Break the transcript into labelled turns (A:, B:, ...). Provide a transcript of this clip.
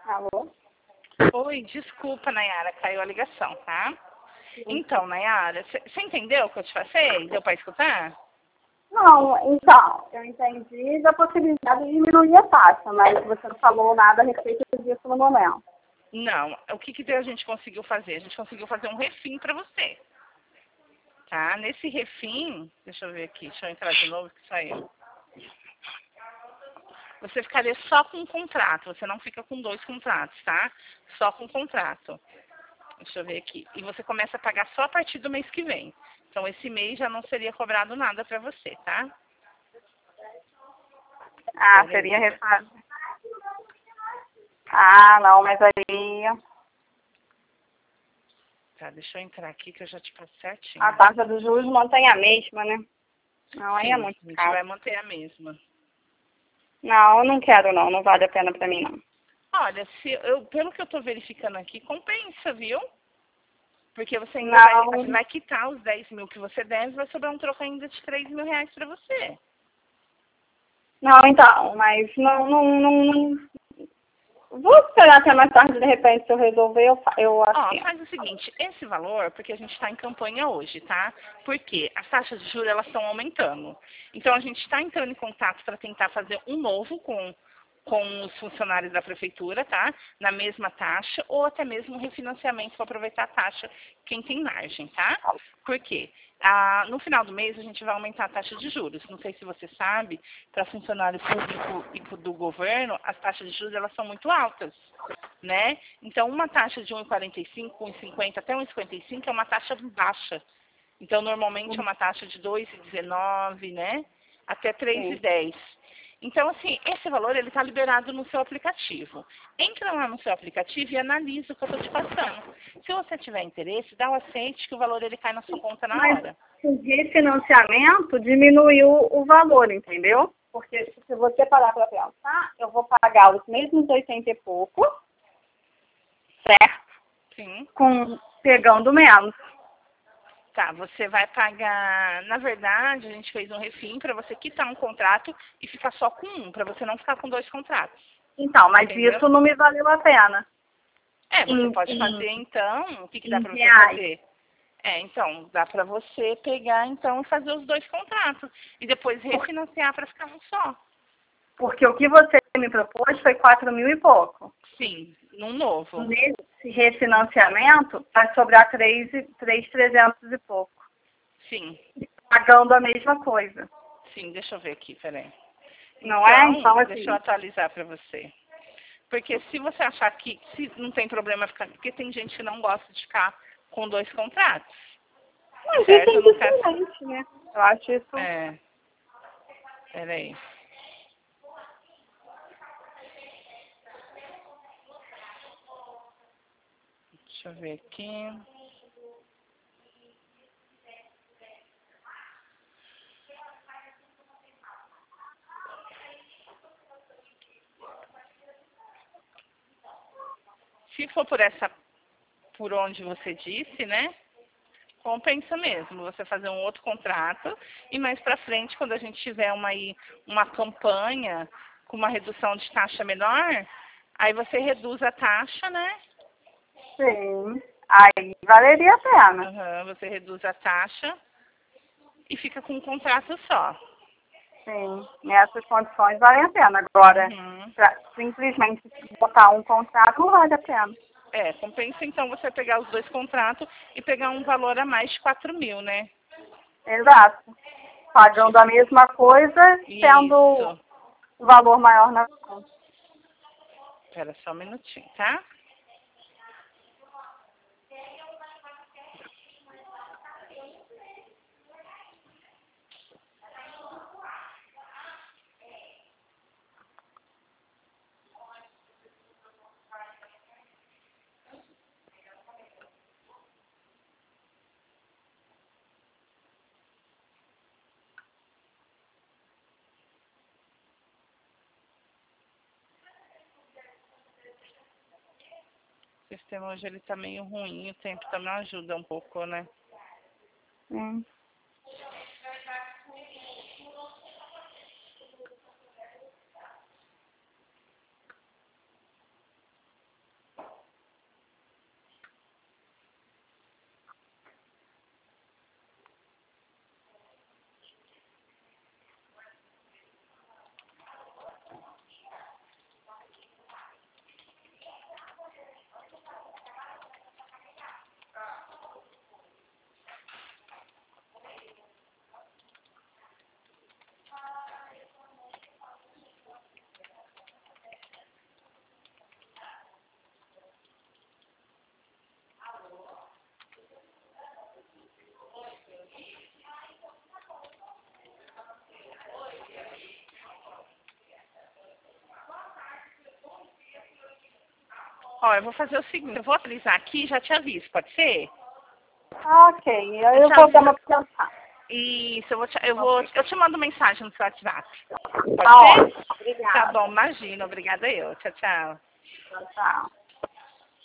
A: Alô?
B: Oi, desculpa, Nayara, caiu a ligação, tá? Então, Nayara, você entendeu o que eu te passei? Deu para escutar?
A: Não, então, eu entendi da possibilidade de diminuir a taxa, mas você não falou nada a respeito disso no momento.
B: Não, o que a gente conseguiu fazer? A gente conseguiu fazer um refim para você, tá? Nesse refim, deixa eu ver aqui, deixa eu entrar de novo que saiu. Você ficaria só com um contrato, você não fica com 2 contratos, tá? Só com um contrato. Deixa eu ver aqui. E você começa a pagar só a partir do mês que vem. Então, esse mês já não seria cobrado nada para você, tá?
A: Ah, seria refazer. Ah, não, mas aí
B: Tá, deixa eu entrar aqui que eu já te passo certinho.
A: a taxa dos juros mantém a mesma, né? Não, aí
B: Sim,
A: é muito
B: a gente
A: caro.
B: vai manter a mesma.
A: Não, eu não quero não, não vale a pena pra mim não.
B: Olha, pelo que eu tô verificando aqui, compensa, viu? Porque você ainda
A: Não,
B: vai quitar os 10 mil que você deve, vai sobrar um troco ainda de 3 mil reais para você.
A: não, então, mas não. Vou esperar até mais tarde, de repente, se eu resolver, eu
B: Ó,
A: assino.
B: faz o seguinte, esse valor, porque a gente está em campanha hoje, tá? Porque as taxas de juros, elas estão aumentando. Então, a gente está entrando em contato para tentar fazer um novo com os funcionários da prefeitura, tá? Na mesma taxa, ou até mesmo um refinanciamento para aproveitar a taxa quem tem margem, tá? Por quê? No final do mês, a gente vai aumentar a taxa de juros. Não sei se você sabe, para funcionário público e do governo, as taxas de juros, elas são muito altas, né? Então, uma taxa de 1,45, 1,50 até 1,55 é uma taxa baixa. Então, normalmente é uma taxa de 2,19, né? Até 3,10. Então, assim, esse valor ele está liberado no seu aplicativo. Entra lá no seu aplicativo e analisa o que eu estou te passando. Se você tiver interesse, dá o aceite que o valor ele cai na sua conta na
A: Mas
B: hora.
A: o refinanciamento diminuiu o valor, entendeu? Porque se você parar para pensar, eu vou pagar os mesmos 80 e pouco, certo?
B: Sim.
A: Pegando menos.
B: Tá, você vai pagar. Na verdade, a gente fez um refim para você quitar um contrato e ficar só com um, para você não ficar com 2 contratos.
A: Então, mas
B: Entendeu?
A: isso não me valeu a pena.
B: Você
A: Em,
B: pode
A: em,
B: fazer então, o que dá
A: em
B: para você
A: reais.
B: fazer? Então, dá para você pegar então e fazer os 2 contratos e depois refinanciar para ficar um só.
A: Porque o que você me propôs foi 4 mil e pouco.
B: Sim, num novo.
A: Nesse refinanciamento, vai sobrar 3.300 e pouco.
B: Sim,
A: Pagando a mesma coisa.
B: sim, deixa eu ver aqui, peraí.
A: Não é? Então,
B: Deixa eu
A: assim,
B: atualizar para você. Porque se você achar que se não tem problema ficar, porque tem gente que não gosta de ficar com 2 contratos.
A: mas isso
B: Certo?
A: é
B: Eu não quero.
A: indiferente, né? Eu acho isso.
B: É, peraí. Deixa eu ver aqui. Se for por onde você disse, né? Compensa mesmo você fazer um outro contrato e mais para frente, quando a gente tiver uma campanha com uma redução de taxa menor, aí você reduz a taxa, né?
A: Sim. Aí valeria a pena.
B: Você reduz a taxa e fica com um contrato só.
A: Sim. Nessas condições vale a pena. Agora,
B: Uhum.
A: simplesmente botar um contrato não vale a pena.
B: Compensa então você pegar os 2 contratos e pegar um valor a mais de 4 mil, né?
A: Exato. Pagando a mesma coisa, tendo
B: Isso.
A: o valor maior na conta.
B: Espera só um minutinho, tá? O sistema hoje ele tá meio ruim, o tempo também ajuda um pouco, né?
A: Sim.
B: Ó, eu vou fazer o seguinte, eu vou atualizar aqui e já te aviso, pode ser?
A: Ok, eu vou dar uma pensar.
B: Isso, eu te mando mensagem no seu WhatsApp. Pode
A: Tá
B: ser?
A: ótimo,
B: Tá
A: obrigada.
B: bom, imagina, obrigada eu. Tchau, tchau.
A: Tchau, tchau.